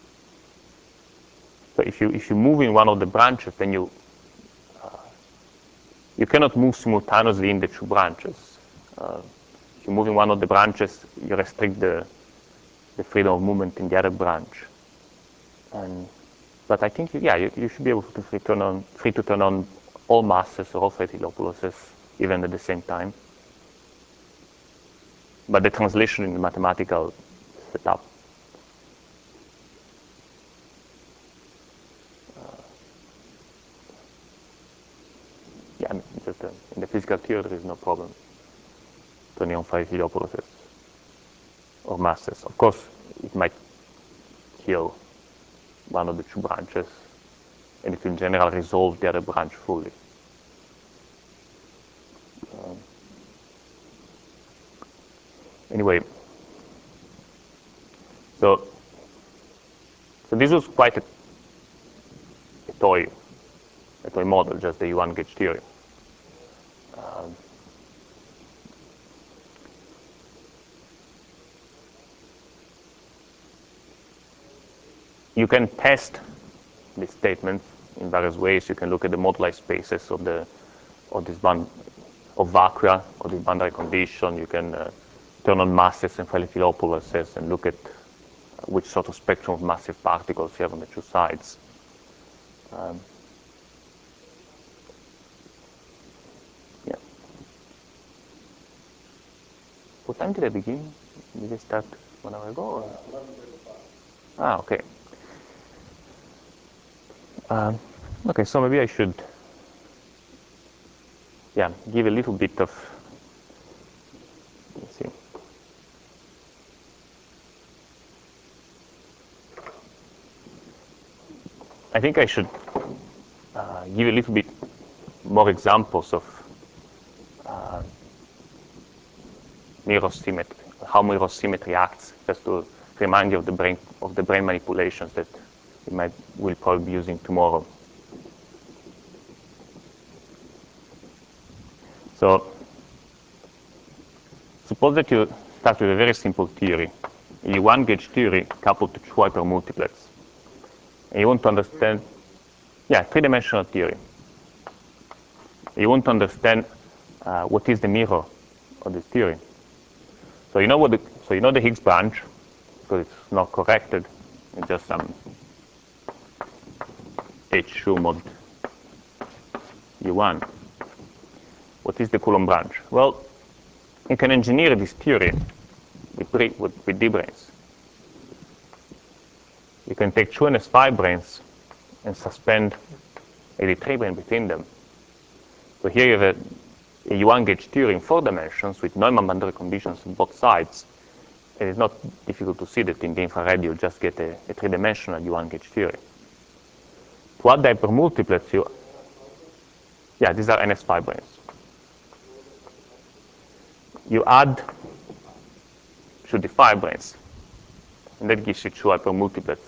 so if you if you move in one of the branches, then you uh, you cannot move simultaneously in the two branches. Uh, if you move in one of the branches, you restrict the the freedom of movement in the other branch. And but I think yeah, you, you should be able to free turn on free to turn on all masses or all Philopoulos even at the same time. But the translation in the mathematical setup. Uh, yeah, I mean, just uh, in the physical theory there is no problem turning on phi Philopoulos or masses. Of course, it might kill one of the two branches, and it in general resolve the other branch fully. Um, anyway, so so this was quite a, a toy, a toy model, just the Yuan gauge theory. Um, you can test these statements in various ways. You can look at the moduli spaces of the of this band of vacua or the boundary condition. You can uh, turn on masses and Philopoulos and look at uh, which sort of spectrum of massive particles you have on the two sides. Um, yeah. What time did I begin? Did I start one hour ago? Or? Ah, okay. Um, okay, so maybe I should, yeah, give a little bit of. Let's see. I think I should uh, give a little bit more examples of uh, mirror symmetry, how mirror symmetry acts, just to remind you of the brain of the brain manipulations that we might will probably be using tomorrow. So suppose that you start with a very simple theory, a Yuan gauge theory coupled to two hypermultiplets. And you want to understand, yeah, three-dimensional theory. You want to understand uh, what is the mirror of this theory. So you know what the, so you know the Higgs branch, because it's not corrected, it's just some H two mod U one. What is the Coulomb branch? Well, you can engineer this theory with, with, with D branes. You can take two N S five branes and suspend a D three brane between them. So here you have a, a Yuan gauge theory in four dimensions with Neumann boundary conditions on both sides. And it's not difficult to see that in the infrared you'll just get a, a three-dimensional Yuan gauge theory. To add the hypermultiplets, you, yeah, these are N S fibrils. You add to the fibrils, and that gives you two hypermultiplets.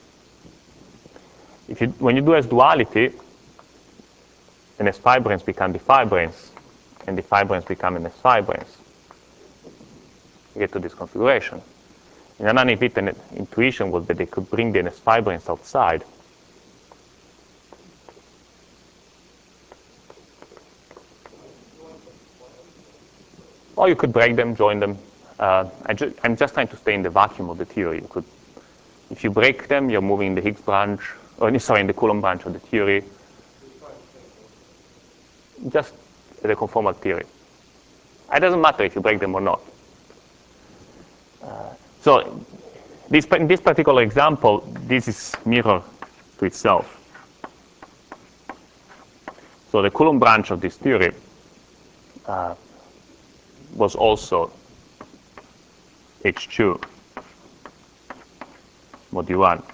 If you, when you do S duality, N S fibrils become the fibrils, and the fibrils become N S fibrils. You get to this configuration. In Anand Witten intuition was that they could bring the N S fibrils outside. Or you could break them, join them. Uh, I ju I'm just trying to stay in the vacuum of the theory. You could, if you break them, you're moving the Higgs branch, or sorry, in the Coulomb branch of the theory. Just the conformal theory. It doesn't matter if you break them or not. Uh, so this, in this particular example, this is mirror to itself. So the Coulomb branch of this theory uh, was also H two mod U one.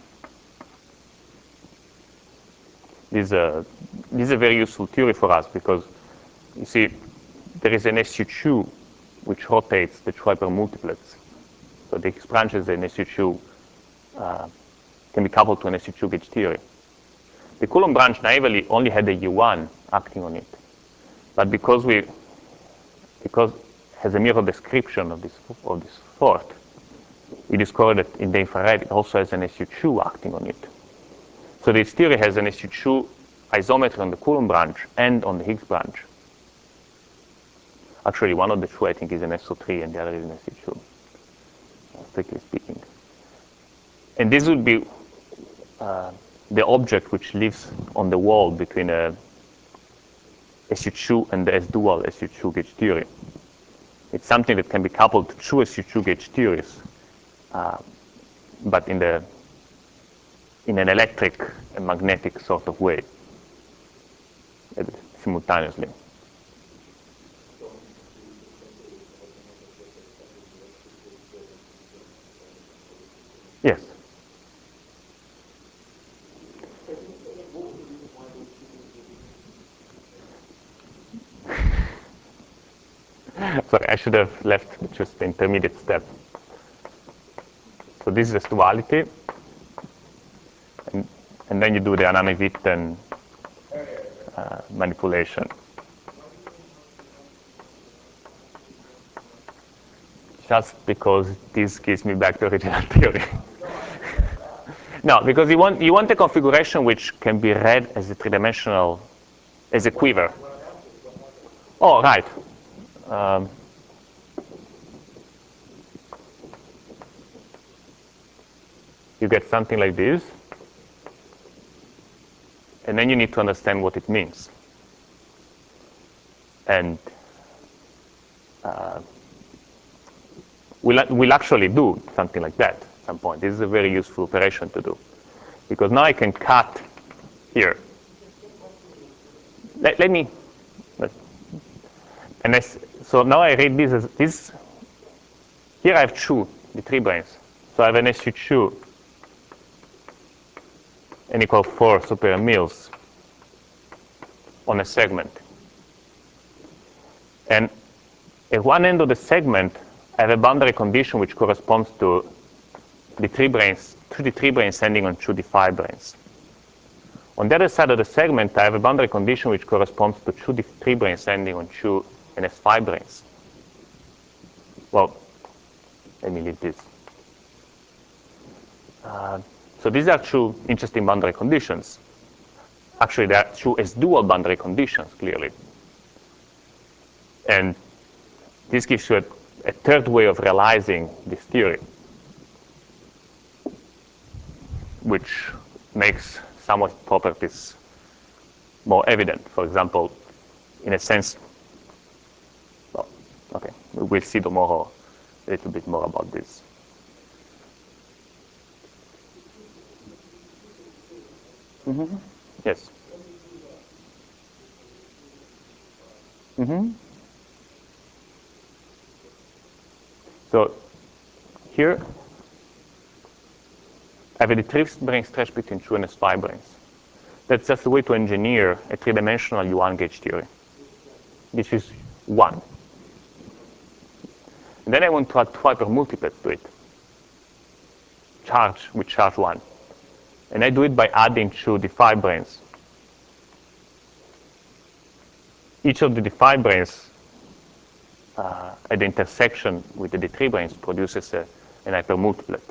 This is, a, this is a very useful theory for us because, you see, there is an S U two which rotates the two hypermultiplets. So the Higgs branches in S U two uh, can be coupled to an S U two gauge theory. The Coulomb branch naively only had a U one acting on it. But because we, because it has a mirror description of this, of this sort, we discovered that in the infrared it also has an S U two acting on it. So this theory has an S U two isometry on the Coulomb branch and on the Higgs branch. Actually, one of the two I think is an S O three and the other is an S U two, strictly speaking. And this would be uh, the object which lives on the wall between a S U two and the S-dual S U two gauge theory. It's something that can be coupled to two S U two gauge theories, uh, but in the in an electric and magnetic sort of way, uh, simultaneously. Yes. Sorry, I should have left just the intermediate step. So this is duality, and, and then you do the Anand Witten uh, manipulation. Just because this gives me back the original theory. No, because you want you want a configuration which can be read as a three-dimensional, as a quiver. Oh, right. Um, you get something like this, and then you need to understand what it means. And uh, we'll, we'll actually do something like that at some point. This is a very useful operation to do. Because now I can cut here. Let, let me, let, and I, so now I read this as this. Here I have two, the three branes. So I have an S U two n equal four super mils on a segment. And at one end of the segment, I have a boundary condition which corresponds to the three branes, to the three branes ending on two d five branes. On the other side of the segment, I have a boundary condition which corresponds to two d three branes ending on two N S five branes. Well, let me leave this. Uh, so these are two interesting boundary conditions. Actually, they are two S-dual boundary conditions, clearly. And this gives you a, a third way of realizing this theory, which makes some of its properties more evident. For example, in a sense, well, okay, we'll see tomorrow a little bit more about this. Mm-hmm. Yes. Mm-hmm. So here, I have a three brane stretch between two and S five branes. That's just a way to engineer a three-dimensional U one gauge theory. This is one. And then I want to add two hypermultiplets to it, charge with charge one. And I do it by adding two D five branes. Each of the D five branes uh, at the intersection with the D three branes produces a, an hypermultiplet,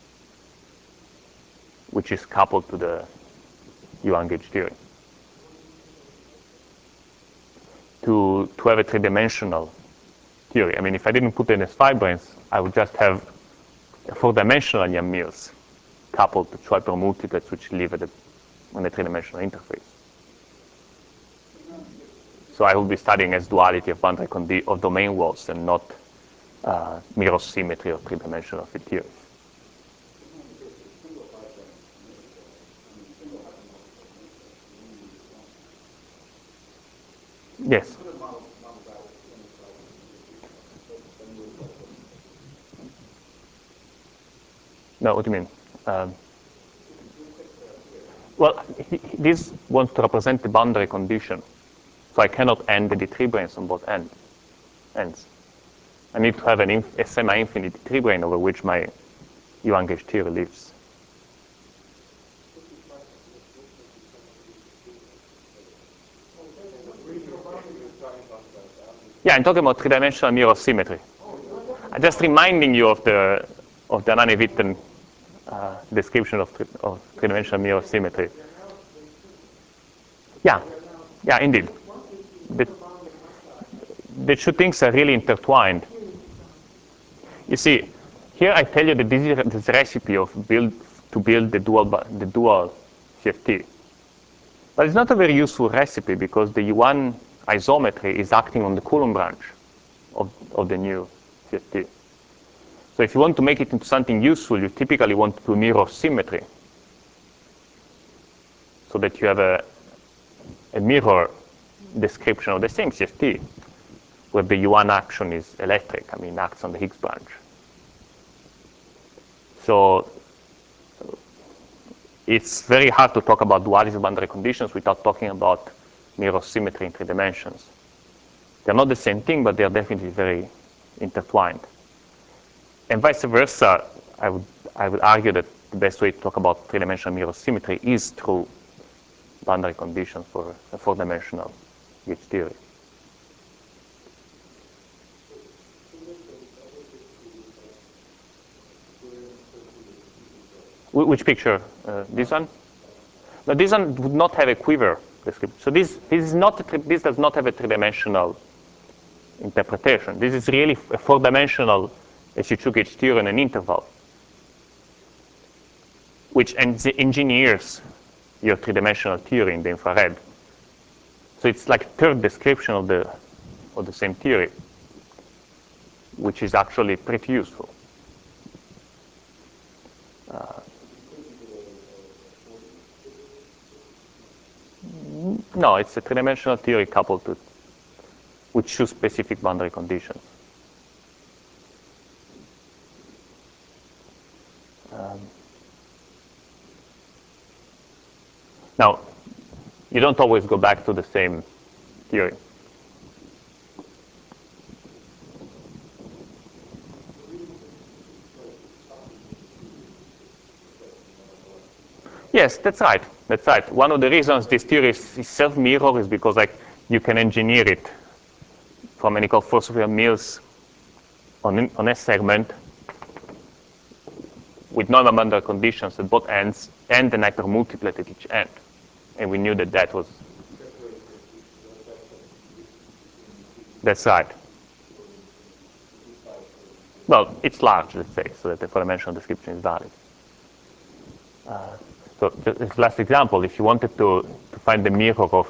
which is coupled to the U one gauge theory. To, to have a three-dimensional theory. I mean, if I didn't put in S five branes, I would just have a four-dimensional Yang-Mills coupled to two hypermultiplets which live at a, on a three-dimensional interface. So I will be studying as duality of boundary condi of domain walls and not uh, mirror symmetry of three-dimensional field theory. Yes. No, what do you mean? Um, well, he, he, this wants to represent the boundary condition. So I cannot end the D three branes on both end, ends. I need to have an inf a semi-infinite D three brane over which my U one gauge theory lives. Yeah, I'm talking about three-dimensional mirror symmetry. I'm just reminding you of the of the Anane-Witten uh, description of, three, of three-dimensional mirror symmetry. Yeah, yeah, indeed. The, the two things are really intertwined. You see, here I tell you that this is this recipe of build to build the dual the dual C F T. But it's not a very useful recipe because the U one isometry is acting on the Coulomb branch of, of the new C F T. So if you want to make it into something useful, you typically want to do mirror symmetry so that you have a, a mirror description of the same C F T where the U one action is electric, I mean, acts on the Higgs branch. So it's very hard to talk about duality of boundary conditions without talking about mirror symmetry in three dimensions. They're not the same thing, but they're definitely very intertwined. And vice versa, I would, I would argue that the best way to talk about three-dimensional mirror symmetry is through boundary conditions for a four-dimensional gauge theory. Which picture? Uh, this one? No, this one would not have a quiver description. So this, this, is not a, this does not have a three-dimensional interpretation. This is really a four-dimensional S U two gauge theory in an interval, which engineers your three-dimensional theory in the infrared. So it's like a third description of the, of the same theory, which is actually pretty useful. Uh, no, it's a three-dimensional theory coupled to with two specific boundary conditions. Um, now, you don't always go back to the same theory. Yes, that's right. That's right. One of the reasons this theory is self-mirror is because like you can engineer it from an equal force of Mills on, on a segment with normal boundary conditions at both ends and an hypermultiplet at each end. And we knew that that was. That's right. Well, it's large, let's say, so that the four-dimensional description is valid. Uh, so this last example, if you wanted to, to find the mirror of,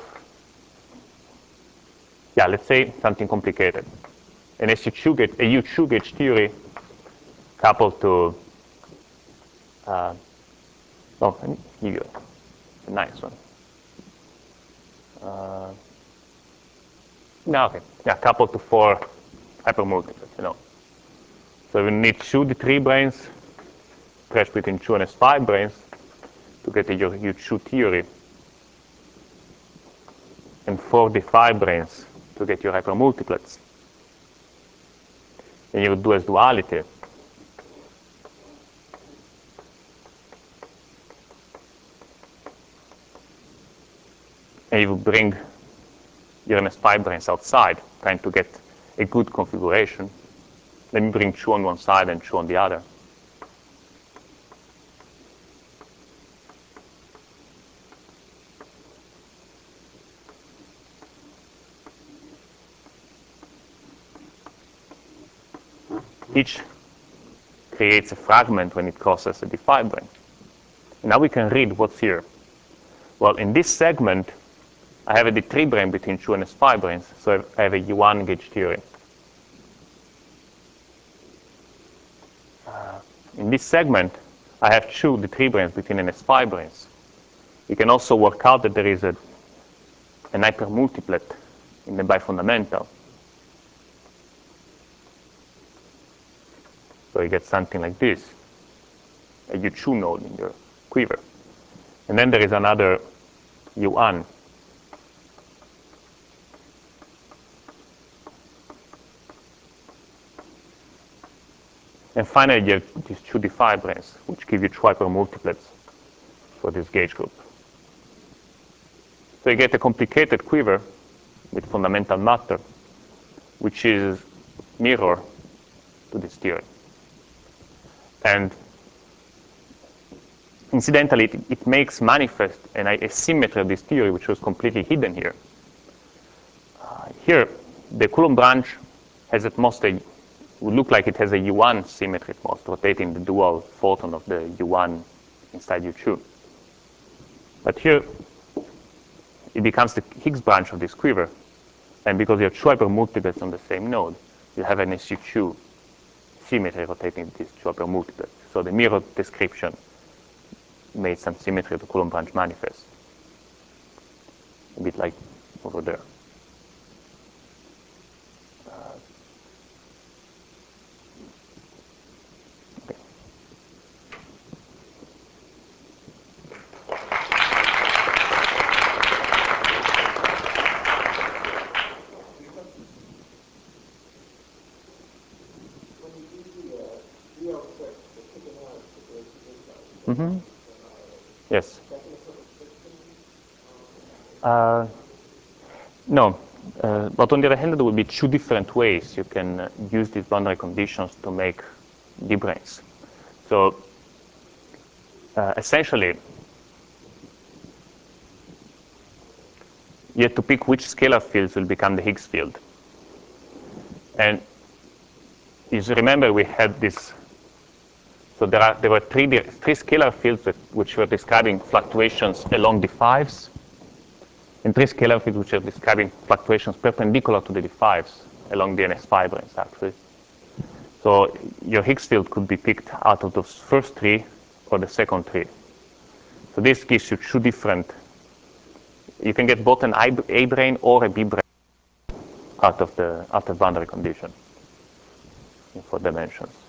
yeah, let's say something complicated. An S U two gauge, a U two gauge theory coupled to, uh, oh, let me give you a nice one. Uh, no, okay, yeah, coupled to four hypermultiplets, you know. So we need two D three branes stretched between two and S five branes to get your U two theory, and four D five branes to get your hypermultiplets. And you would do as duality. And you bring your N S five branes outside, trying to get a good configuration. Let me bring two on one side and two on the other. Each creates a fragment when it crosses a D five brane. Now we can read what's here. Well, in this segment, I have a D three brane between two and S five branes, so I have a U one gauge theory. Uh, in this segment, I have two D three branes between an S five branes. You can also work out that there is a, an hypermultiplet in the bifundamental. So you get something like this, a U two node in your quiver. And then there is another U one. And finally, you have these two D five branes, which give you two hypermultiplets for this gauge group. So you get a complicated quiver with fundamental matter, which is mirror to this theory. And incidentally, it, it makes manifest an asymmetry of this theory, which was completely hidden here. Uh, here, the Coulomb branch has at most a, would look like it has a U one symmetry at most, rotating the dual photon of the U one inside U two. But here, it becomes the Higgs branch of this quiver. And because you have two hypermultiplets on the same node, you have an S U two symmetry rotating these two hypermultiplets. So the mirror description made some symmetry of the Coulomb branch manifest, a bit like over there. Uh, okay. Mm-hmm. Yes. Uh, no, uh, but on the other hand, there will be two different ways you can uh, use these boundary conditions to make D branes. So uh, essentially, you have to pick which scalar fields will become the Higgs field. And you remember we had this. So there, are, there were three, three scalar fields that, which were describing fluctuations along D fives, and three scalar fields which are describing fluctuations perpendicular to the D fives along the N S five branes, actually. So your Higgs field could be picked out of those first three or the second three. So this gives you two different. You can get both an A brane or a B brane out of the out of boundary condition in four dimensions.